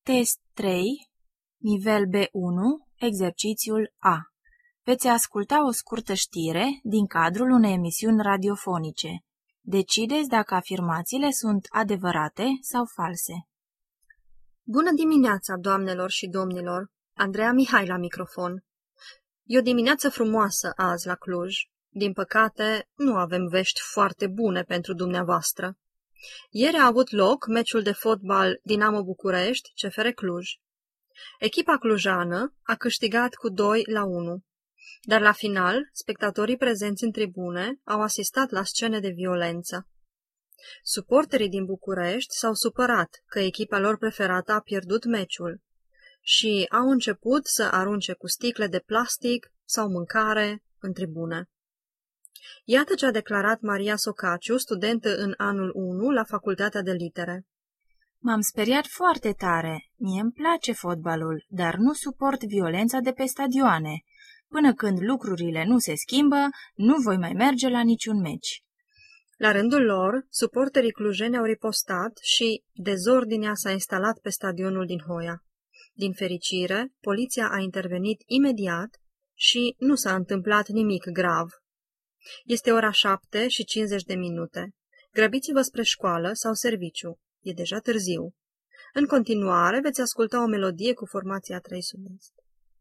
Test 3, nivel B1, exercițiul A. Veți asculta o scurtă știre din cadrul unei emisiuni radiofonice. Decideți dacă afirmațiile sunt adevărate sau false. Bună dimineața, doamnelor și domnilor! Andreea Mihai la microfon. E o dimineață frumoasă azi la Cluj. Din păcate, nu avem vești foarte bune pentru dumneavoastră. Ieri a avut loc meciul de fotbal Dinamo București, CFR Cluj. Echipa clujană a câștigat cu 2-1, dar la final, spectatorii prezenți în tribune au asistat la scene de violență. Suporterii din București s-au supărat că echipa lor preferată a pierdut meciul și au început să arunce cu sticle de plastic sau mâncare în tribune. Iată ce a declarat Maria Socaciu, studentă în anul 1 la Facultatea de Litere. M-am speriat foarte tare. Mie îmi place fotbalul, dar nu suport violența de pe stadioane. Până când lucrurile nu se schimbă, nu voi mai merge la niciun meci. La rândul lor, suporterii clujeni au ripostat și dezordinea s-a instalat pe stadionul din Hoia. Din fericire, poliția a intervenit imediat și nu s-a întâmplat nimic grav. Este ora 7:50. Grăbiți-vă spre școală sau serviciu. E deja târziu. În continuare, veți asculta o melodie cu formația 3 sud-est.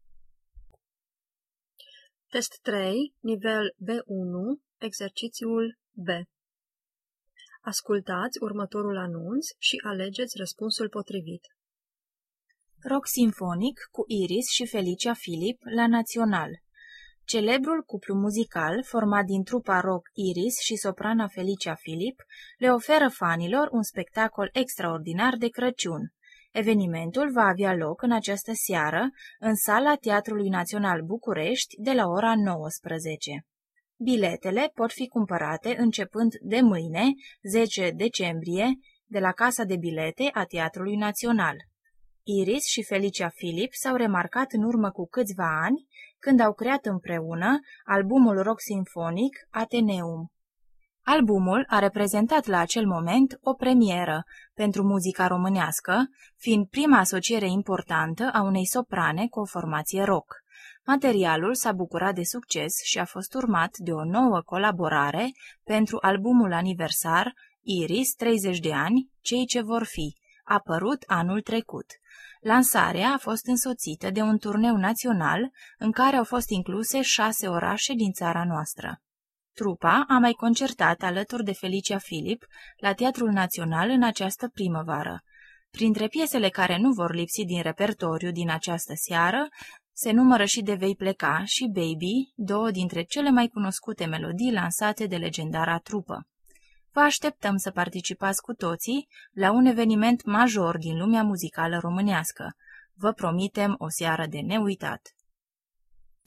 Test 3, nivel B1, exercițiul B. Ascultați următorul anunț și alegeți răspunsul potrivit. Rock simfonic cu Iris și Felicia Philip la Național. Celebrul cuplu muzical, format din trupa rock Iris și soprana Felicia Philip, le oferă fanilor un spectacol extraordinar de Crăciun. Evenimentul va avea loc în această seară, în sala Teatrului Național București, de la ora 19. Biletele pot fi cumpărate începând de mâine, 10 decembrie, de la Casa de Bilete a Teatrului Național. Iris și Felicia Philip s-au remarcat în urmă cu câțiva ani, când au creat împreună albumul rock simfonic Ateneum. Albumul a reprezentat la acel moment o premieră pentru muzica românească, fiind prima asociere importantă a unei soprane cu o formație rock. Materialul s-a bucurat de succes și a fost urmat de o nouă colaborare pentru albumul aniversar Iris 30 de ani, Cei ce vor fi, apărut anul trecut. Lansarea a fost însoțită de un turneu național în care au fost incluse 6 orașe din țara noastră. Trupa a mai concertat alături de Felicia Philip la Teatrul Național în această primăvară. Printre piesele care nu vor lipsi din repertoriu din această seară se numără și De vei pleca și Baby, două dintre cele mai cunoscute melodii lansate de legendara trupă. Vă așteptăm să participați cu toții la un eveniment major din lumea muzicală românească. Vă promitem o seară de neuitat.